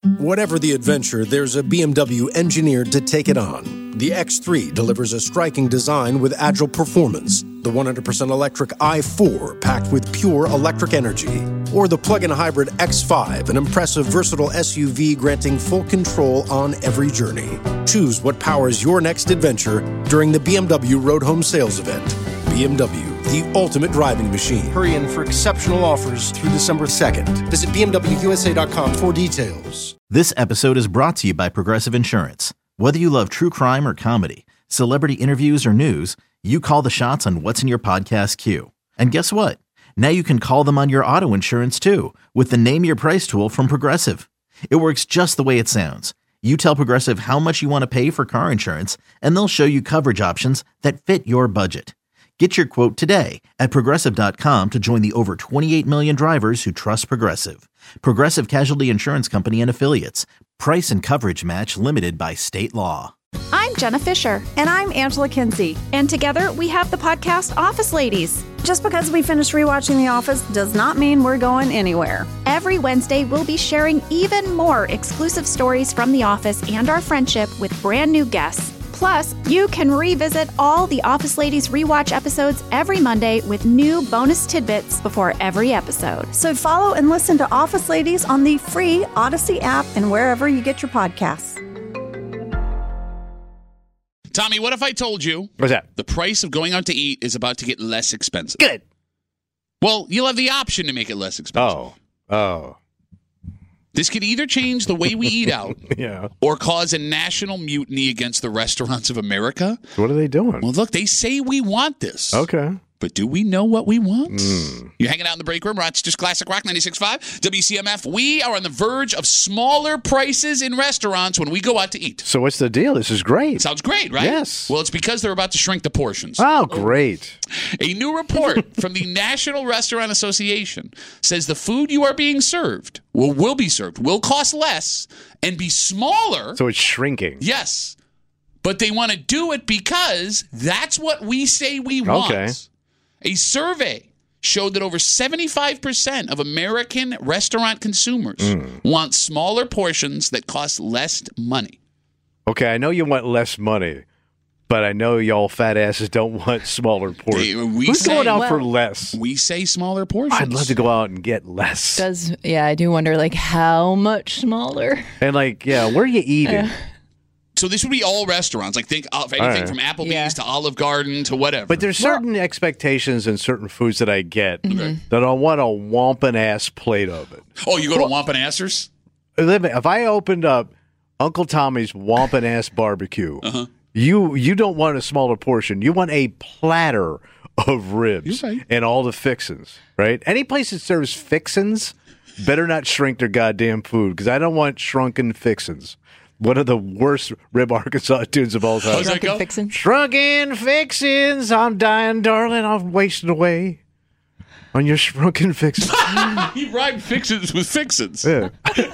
Whatever the adventure, there's a BMW engineered to take it on. The X3 delivers a striking design with agile performance. The 100% electric i4 packed with pure electric energy. Or the plug-in hybrid X5, an impressive versatile SUV granting full control on every journey. Choose what powers your next adventure during the BMW Road Home Sales Event. BMW, the ultimate driving machine. Hurry in for exceptional offers through December 2nd. Visit BMWUSA.com for details. This episode is brought to you by Progressive Insurance. Whether you love true crime or comedy, celebrity interviews or news, you call the shots on what's in your podcast queue. And guess what? Now you can call them on your auto insurance too with the Name Your Price tool from Progressive. It works just the way it sounds. You tell Progressive how much you want to pay for car insurance, and they'll show you coverage options that fit your budget. Get your quote today at Progressive.com to join the over 28 million drivers who trust Progressive. Progressive Casualty Insurance Company and Affiliates. Price and coverage match limited by state law. I'm Jenna Fisher. And I'm Angela Kinsey. And together we have the podcast Office Ladies. Just because we finished rewatching The Office does not mean we're going anywhere. Every Wednesday, we'll be sharing even more exclusive stories from The Office and our friendship with brand new guests. Plus, you can revisit all the Office Ladies rewatch episodes every Monday with new bonus tidbits before every episode. So follow and listen to Office Ladies on the free Odyssey app and wherever you get your podcasts. Tommy, what if I told you What's that? the price of going out to eat is about to get less expensive? Good. Well, you'll have the option to make it less expensive. Oh. This could either change the way we eat out Yeah. or cause a national mutiny against the restaurants of America. What are they doing? Well, look, they say we want this. Okay. But do we know what we want? You're hanging out in the break room, Rochester's Classic Rock 96.5, WCMF. We are on the verge of smaller prices in restaurants when we go out to eat. So what's the deal? This is great. Sounds great, right? Yes. Well, it's because they're about to shrink the portions. Oh, great. A new report from the National Restaurant Association says the food you are being served, will be served, will cost less and be smaller. So it's shrinking. Yes. But they want to do it because that's what we say we want. Okay. A survey showed that over 75% of American restaurant consumers want smaller portions that cost less money. Okay, I know you want less money, but I know y'all fat asses don't want smaller portions. Who's going out for less? We say smaller portions. I'd love to go out and get less. I do wonder, how much smaller? And where are you eating? So this would be all restaurants. Think of anything from Applebee's to Olive Garden to whatever. But there's certain expectations in certain foods that I get that I want a wampin-ass plate of it. Oh, you go to Wampin-Assers? If I opened up Uncle Tommy's Wampin-Ass Barbecue, you don't want a smaller portion. You want a platter of ribs and all the fixins, right? Any place that serves fixins better not shrink their goddamn food because I don't want shrunken fixins. One of the worst Rib Arkansas tunes of all time. How's that go? Fixins? Shrunken fixins, I'm dying, darling, I'm wasting away on your shrunken fixins. He rhymed fixins with fixins. Yeah.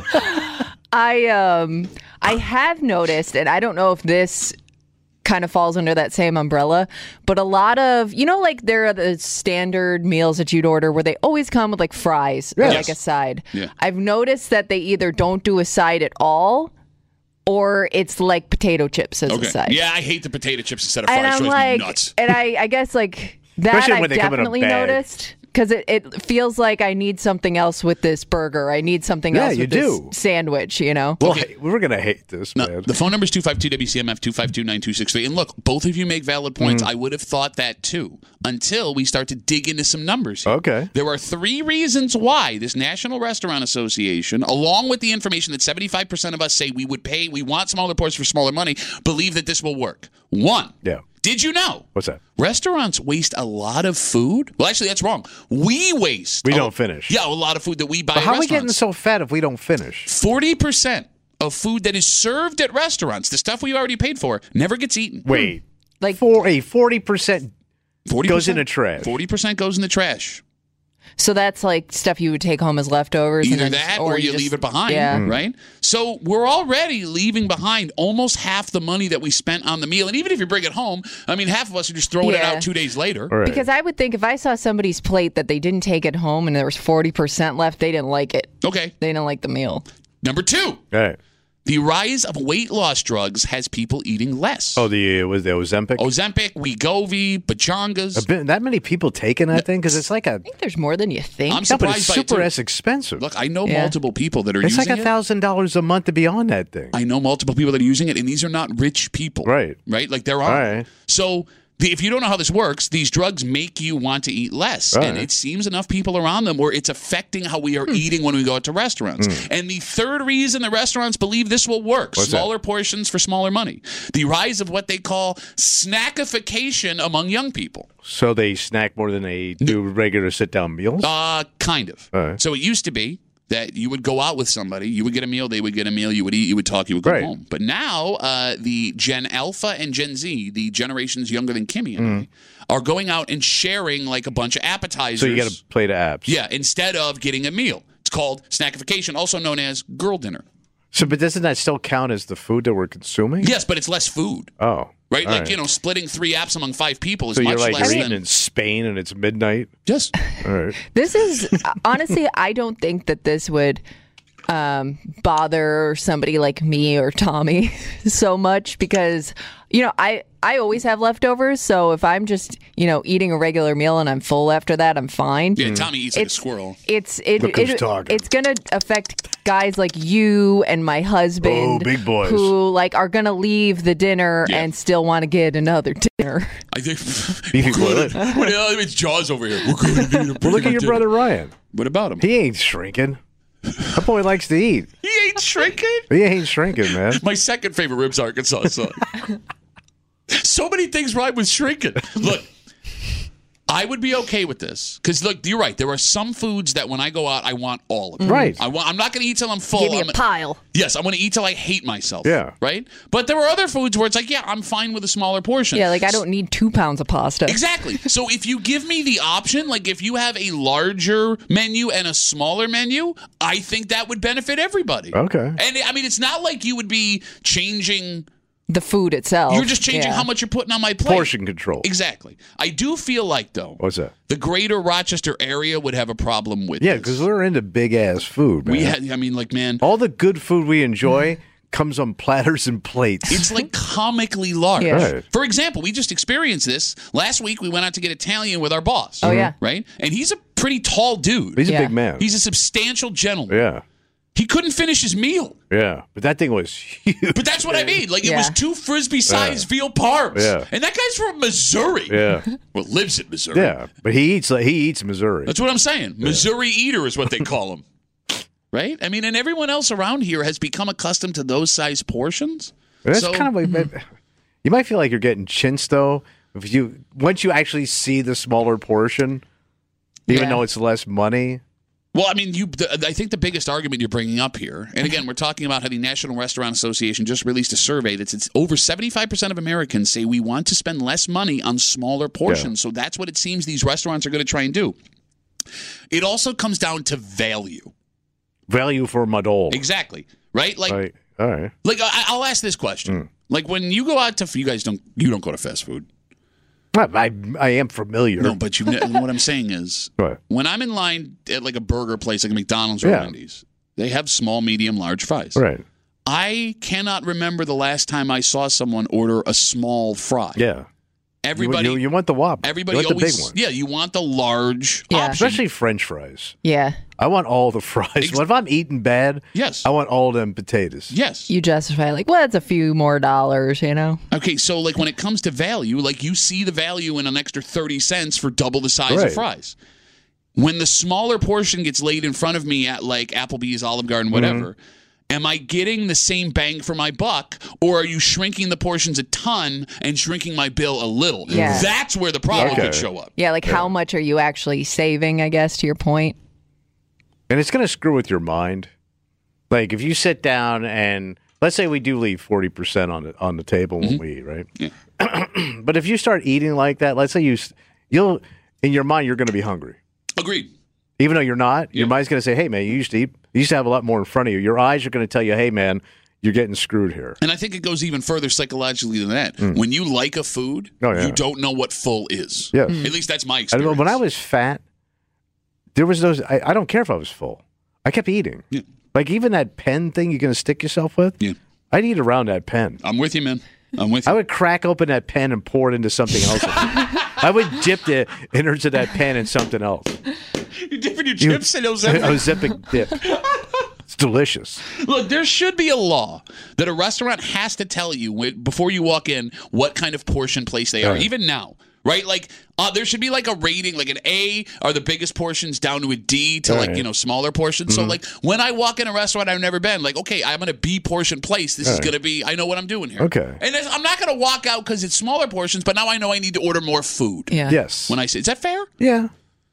I have noticed, and I don't know if this kind of falls under that same umbrella, but a lot of, there are the standard meals that you'd order where they always come with fries or a side. Yeah. I've noticed that they either don't do a side at all or it's potato chips as a side. Yeah, I hate the potato chips instead of fries. And I'm drives me nuts. and I guess that Especially I when they come in a definitely bag. noticed because it feels like I need something else with this burger. I need something else with this sandwich, Well, we're going to hate this, man. The phone number is 252-WCMF, 252-9263. And look, both of you make valid points. I would have thought that too until we start to dig into some numbers here. Okay. There are 3 reasons why this National Restaurant Association, along with the information that 75% of us say we want smaller portions for smaller money, believe that this will work. 1. Yeah. Did you know? What's that? Restaurants waste a lot of food. Well, actually, that's wrong. We waste. We don't finish. Yeah, a lot of food that we buy But at how are we restaurants. getting so fat if we don't finish? 40% of food that is served at restaurants, the stuff we already paid for, never gets eaten. Wait. Like- a 40% 40% goes in the trash. 40% goes in the trash. So that's stuff you would take home as leftovers. Either and then that or you just leave it behind, yeah. right? So we're already leaving behind almost half the money that we spent on the meal. And even if you bring it home, half of us are just throwing it out 2 days later. Right. Because I would think if I saw somebody's plate that they didn't take it home and there was 40% left, they didn't like it. Okay. They didn't like the meal. Number 2. All right. The rise of weight loss drugs has people eating less. Oh, was the Ozempic? Ozempic, Wegovy, Pachangas. That many people taking that thing? Because it's like I think there's more than you think. I'm but surprised it's by super it, too. expensive. Look, I know multiple people that are It's using like it. $1,000 a month to be on that thing. I know multiple people that are using it, and these are not rich people. Right. Like there are. All right. So if you don't know how this works, these drugs make you want to eat less. All and right. it seems enough people around them where it's affecting how we are eating when we go out to restaurants. And the third reason the restaurants believe this will work, What's smaller portions for smaller money. The rise of what they call snackification among young people. So they snack more than they do regular sit-down meals? Kind of. All right. So it used to be that you would go out with somebody, you would get a meal, they would get a meal, you would eat, you would talk, you would go Right. home. But now the Gen Alpha and Gen Z, the generations younger than Kimmy and I, are going out and sharing like a bunch of appetizers. So you got to play the apps. Yeah, instead of getting a meal. It's called snackification, also known as girl dinner. So, but doesn't that still count as the food that we're consuming? Yes, but it's less food. Oh. Right? All Like, splitting 3 apps among 5 people is So much you're like less you're than... eating in Spain and it's midnight? Yes. All right. This is honestly, I don't think that this would bother somebody like me or Tommy so much because, I always have leftovers. So if I'm just, eating a regular meal and I'm full after that, I'm fine. Yeah, Tommy eats like a squirrel. Look who's talking. It's going to affect guys like you and my husband. Oh, big boys. Who are going to leave the dinner Yeah. and still want to get another dinner. I think... Beefy toilet. It's Jaws over here. We're going to need a Well, look at your brother Ryan. What about him? He ain't shrinking. That boy likes to eat. He ain't shrinking. He ain't shrinking, man. My second favorite ribs Arkansas son. So many things rhyme with shrinking. Look, I would be okay with this because look, you're right. There are some foods that when I go out, I want all of them. Right. I'm not going to eat till I'm full. Give me a pile. Yes, I'm going to eat till I hate myself. Yeah. Right. But there are other foods where it's like, yeah, I'm fine with a smaller portion. Yeah, I don't need 2 pounds of pasta. Exactly. So if you give me the option, like if you have a larger menu and a smaller menu, I think that would benefit everybody. Okay. And I mean, it's not like you would be changing. The food itself. You're just changing Yeah. how much you're putting on my plate. Portion control. Exactly. I do feel like, though, What's that? the greater Rochester area would have a problem with Yeah, this. because we're into big-ass food, man. We had, I mean, like, man, All the good food we enjoy comes on platters and plates. it's like comically large. Yeah. Right. For example, we just experienced this. Last week, we went out to get Italian with our boss. Oh, yeah. Right? And he's a pretty tall dude. He's a Yeah. big man. He's a substantial gentleman. Yeah. He couldn't finish his meal. Yeah. But that thing was huge. But that's what I mean. Like, it Yeah. was 2 Frisbee-sized veal parms. Yeah. And that guy's from Missouri. Yeah. Well, lives in Missouri. Yeah. But he eats Missouri. That's what I'm saying. Missouri eater is what they call him. Right? I mean, and everyone else around here has become accustomed to those size portions. That's So- kind of like you might feel like you're getting chinched though once you actually see the smaller portion, even Yeah. though it's less money. Well, I mean, I think the biggest argument you're bringing up here, and again, we're talking about how the National Restaurant Association just released a survey that says over 75% of Americans say we want to spend less money on smaller portions. So that's what it seems these restaurants are going to try and do. It also comes down to value. Value for my doll. Exactly. Right? Like, All right. like I'll ask this question. Like when you go out to, you don't go to fast food. I am familiar. No, but what I'm saying is, Right. when I'm in line at like a burger place, like a McDonald's or Yeah. Wendy's, they have small, medium, large fries. Right. I cannot remember the last time I saw someone order a small fry. Yeah. Everybody, You want the Whopper. everybody you want always, the big one. yeah, you want the large Yeah. option. Especially French fries. Yeah. I want all the fries. If I'm eating bad, Yes. I want all them potatoes. Yes. You justify it's a few more dollars, Okay, so like when it comes to value, like you see the value in an extra 30 cents for double the size Right. of fries. When the smaller portion gets laid in front of me at like Applebee's, Olive Garden, whatever, am I getting the same bang for my buck, or are you shrinking the portions a ton and shrinking my bill a little? Yeah. That's where the problem Okay. could show up. Yeah, how much are you actually saving, I guess, to your point? And it's going to screw with your mind. Like if you sit down and let's say we do leave 40% on the table when we eat, right? Yeah. But if you start eating like that, let's say you'll in your mind you're going to be hungry. Agreed. Even though you're not, your Yeah. mind's going to say, "Hey man, you used to have a lot more in front of you." Your eyes are going to tell you, "Hey man, you're getting screwed here." And I think it goes even further psychologically than that. When you like a food, Oh, yeah. you don't know what full is. Yeah. At least that's my I don't experience. know, when I was fat, there was those. I don't care if I was full. I kept eating. Yeah. Like even that pen thing you're going to stick yourself with? Yeah. I'd eat around that pen. I'm with you, man. I'm with you. I would crack open that pen and pour it into something else. I would dip the innards of that pen in something else. You're dipping your chips in Ozempic? Ozempic dip. It's delicious. Look, there should be a law that a restaurant has to tell you before you walk in what kind of portion place they are, even now. Right? Like, there should be like a rating, like an A are the biggest portions down to a D to smaller portions. So, like, when I walk in a restaurant I've never been, like, okay, I'm in a B portion place. This is going to be, I know what I'm doing here. Okay. And I'm not going to walk out because it's smaller portions, but now I know I need to order more food. Yeah. Yes. When I say, is that fair? Yeah.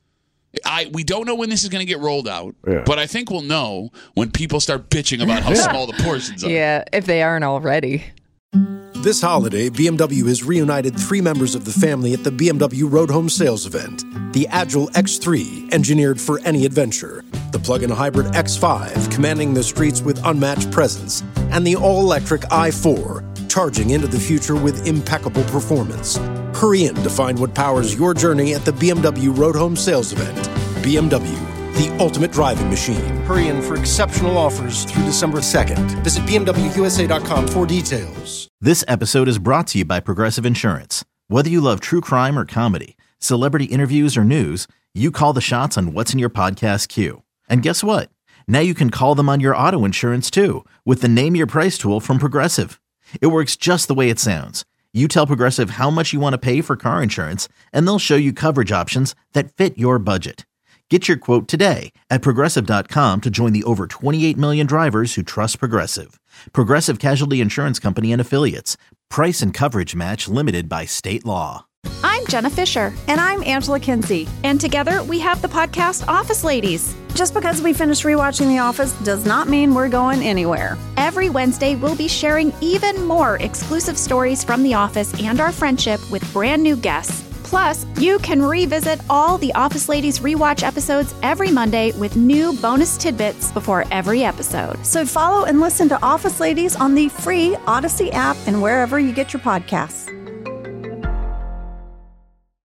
We don't know when this is going to get rolled out, but I think we'll know when people start bitching about how small the portions are. Yeah, if they aren't already. This holiday, BMW has reunited 3 members of the family at the BMW Road Home Sales event. The Agile X3, engineered for any adventure. The plug-in hybrid X5, commanding the streets with unmatched presence. And the all-electric i4, charging into the future with impeccable performance. Hurry in to find what powers your journey at the BMW Road Home Sales event. BMW, the ultimate driving machine. Hurry in for exceptional offers through December 2nd. Visit BMWUSA.com for details. This episode is brought to you by Progressive Insurance. Whether you love true crime or comedy, celebrity interviews or news, you call the shots on what's in your podcast queue. And guess what? Now you can call them on your auto insurance too with the Name Your Price tool from Progressive. It works just the way it sounds. You tell Progressive how much you want to pay for car insurance, and they'll show you coverage options that fit your budget. Get your quote today at Progressive.com to join the over 28 million drivers who trust Progressive. Progressive Casualty Insurance Company and Affiliates. Price and coverage match limited by state law. I'm Jenna Fisher. And I'm Angela Kinsey. And together we have the podcast Office Ladies. Just because we finished rewatching The Office does not mean we're going anywhere. Every Wednesday, we'll be sharing even more exclusive stories from The Office and our friendship with brand new guests. Plus, you can revisit all the Office Ladies rewatch episodes every Monday with new bonus tidbits before every episode. So follow and listen to Office Ladies on the free Odyssey app and wherever you get your podcasts.